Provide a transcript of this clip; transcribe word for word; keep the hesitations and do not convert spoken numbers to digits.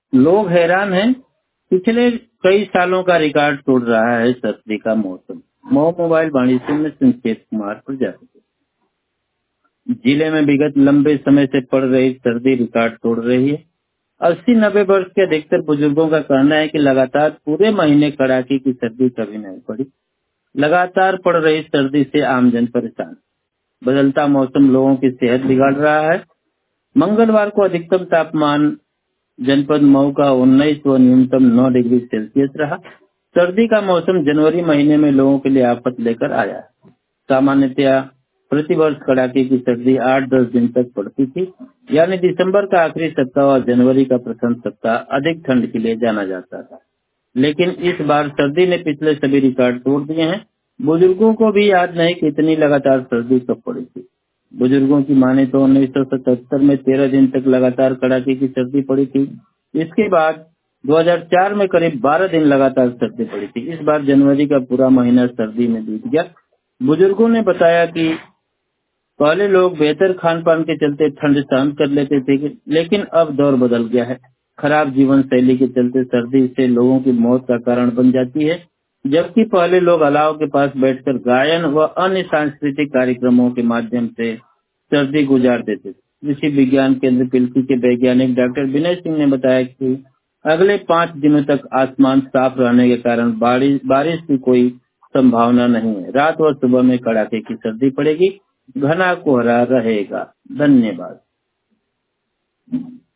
लोग हैरान हैं। पिछले कई सालों का रिकॉर्ड तोड़ रहा है सर्दी का मौसम। मऊ मोबाइल वाणिज्य में संकेत कुमार प्रजापति। जिले में विगत लंबे समय से पड़ रही सर्दी रिकॉर्ड तोड़ रही है। अस्सी नब्बे वर्ष के अधिकतर बुजुर्गों का कहना है कि लगातार पूरे महीने कड़ाके की सर्दी कभी नहीं पड़ी। लगातार पड़ रही सर्दी से आमजन परेशान। बदलता मौसम लोगों की सेहत बिगाड़ रहा है। मंगलवार को अधिकतम तापमान जनपद मऊ का उन्नीस व न्यूनतम नौ डिग्री सेल्सियस रहा। सर्दी का मौसम जनवरी महीने में लोगों के लिए आफत लेकर आया है। सामान्यतया प्रतिवर्ष कड़ाके की सर्दी आठ दस दिन तक पड़ती थी, यानी दिसंबर का आखिरी सप्ताह और जनवरी का प्रथम सप्ताह अधिक ठंड के लिए जाना जाता था। लेकिन इस बार सर्दी ने पिछले सभी रिकॉर्ड तोड़ दिए हैं। बुजुर्गों को भी याद नहीं कि इतनी लगातार सर्दी कब पड़ी थी। बुजुर्गों की माने तो उन्नीस सौ सतहत्तर में तेरह दिन तक लगातार कड़ाके की सर्दी पड़ी थी। इसके बाद दो हज़ार चार में करीब बारह दिन लगातार सर्दी पड़ी थी। इस बार जनवरी का पूरा महीना सर्दी में बीत गया। बुजुर्गों ने बताया कि पहले लोग बेहतर खान पान के चलते ठंड सहन कर लेते थे, लेकिन अब दौर बदल गया है। खराब जीवन शैली के चलते सर्दी से लोगों की मौत का कारण बन जाती है, जबकि पहले लोग अलाव के पास बैठकर गायन व अन्य सांस्कृतिक कार्यक्रमों के माध्यम से सर्दी गुजार देते थे। कृषि विज्ञान केंद्र पिल्की के वैज्ञानिक डॉक्टर विनय सिंह ने बताया कि अगले पाँच दिनों तक आसमान साफ रहने के कारण बारिश बारिश की कोई संभावना नहीं है। रात व सुबह में कड़ाके की सर्दी पड़ेगी। घना कोहरा रहेगा। धन्यवाद।